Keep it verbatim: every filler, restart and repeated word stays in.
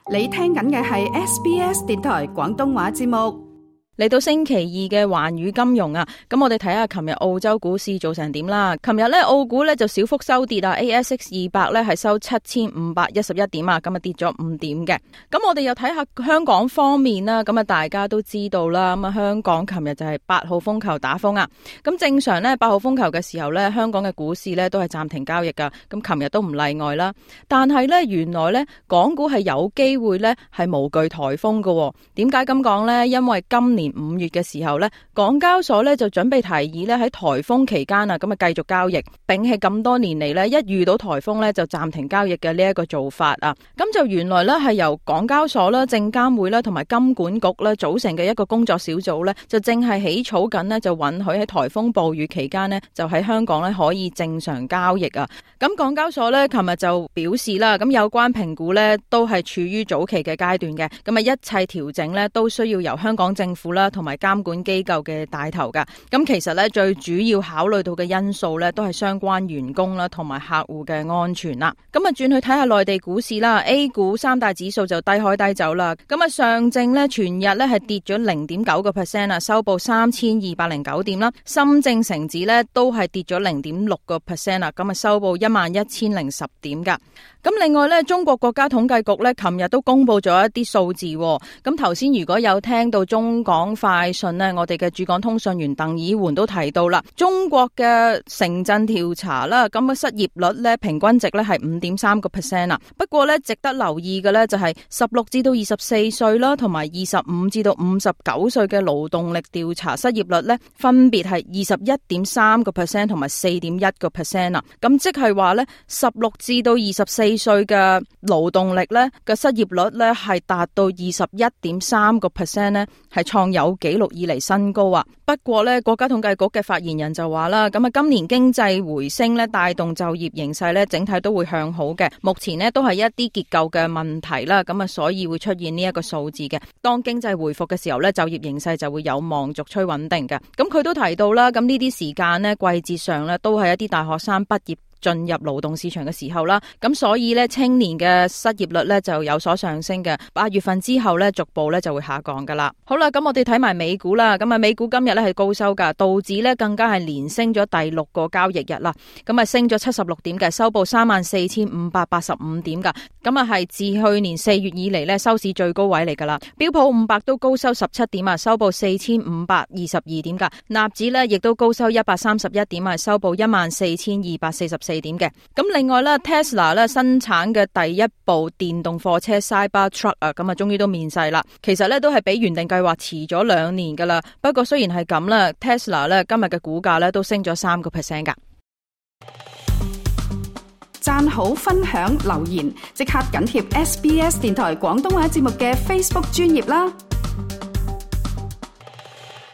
你聽緊嘅係 S B S 電台廣東話節目。 嚟到星期二嘅環宇金融啊，咁我哋睇下琴日澳洲股市做成點啦。琴日咧澳股咧就小幅收跌啊 ，A S X 二百咧係收七千五百一十一點啊，咁啊跌咗五點嘅。咁我哋又睇下香港方面啦，咁啊大家都知道啦，咁啊香港琴日就係八號風球打風啊。咁正常咧八號風球嘅時候咧，香港嘅股市咧都係暫停交易噶。咁琴日都唔例外啦。但係咧原來咧港股係有機會咧係無懼颱風噶。點解咁講咧？因為今年五月嘅時候咧，港交所咧就準備提議咧喺颱風期間啊，咁啊繼續交易，並係咁多年嚟咧一遇到颱風咧就暫停交易嘅呢一個做法啊。咁就原來咧係由港交所啦、證監會啦同埋金管局咧組成嘅一個工作小組咧，就正係起草緊呢，就允許喺颱風暴雨期間呢，就喺香港咧可以正常交易啊。咁港交所咧琴日就表示啦，咁有關評估咧都係處於早期嘅階段嘅，咁啊一切調整咧都需要由香港政府啦同埋監管機構嘅帶頭噶。咁其實咧最主要考慮到嘅因素咧都係相關員工啦同埋客戶嘅安全啦。咁啊轉去睇下內地股市啦 ，A 股三大指數就低開低走啦。咁啊上證咧全日咧係跌咗零點九個 percent 啊，收報三千二百零九點啦。深證成指咧都係跌咗零點六個 percent 啦，咁啊收報一萬一千零十點噶。咁另外咧，中國國家統計局咧，琴日都公布咗一啲數字。咁頭先如果有聽到中港快訊呢，我哋嘅駐港通訊員鄧以媛都提到啦，中國嘅城鎮調查啦，咁嘅失業率咧平均值咧係五點三個 percent 啦。不過咧，值得留意嘅咧就係十六至到二十四歲啦，同埋二十五至到五十九歲嘅勞動力調查失業率咧，分別係二十一點三個 percent 同埋四點一個 percent 啊。咁即係話咧，十六至到二十四歲嘅勞動力咧嘅失業率咧係達到二十一點三個 percent 咧，係創有紀錄以嚟新高啊！不過咧，國家統計局嘅發言人就話啦，咁啊今年經濟回升咧，帶動就業形勢咧，整體都會向好嘅。目前呢都係一啲結構嘅問題啦，咁啊所以會出現呢一個數字嘅。當經濟回復嘅時候咧，就業形勢就會有望逐趨穩定嘅。咁佢都提到啦，咁呢啲時間呢，季節上咧都係一啲大學生畢業進入勞動市場嘅時候啦，咁所以咧青年嘅失業率咧就有所上升嘅，八月份之後咧逐步咧就會下降噶啦。好啦，咁我哋睇埋美股啦，咁啊美股今日咧係高收噶，道指咧更加係連升咗第六個交易日啦，咁啊升咗七十六點嘅，收報三萬四千五百八十五點噶，咁啊係自去年四月以嚟咧收市最高位嚟噶啦。標普五百都高收十七點啊，收報四千五百二十二點噶，納指咧亦都高收一百三十一點啊，收報一萬四千二百四十四點嘅。咁另外咧 Tesla 咧生產嘅第一部電動貨車 Cybertruck 啊，咁啊終於都面世啦。其實咧都係比原定計劃遲咗兩年噶啦。不過雖然係咁啦 ，Tesla 咧今日嘅股價咧都升咗三個 percent 噶。 讚好、分享、留言，即刻緊貼 S B S 電台廣東話節目嘅 Facebook 專頁啦。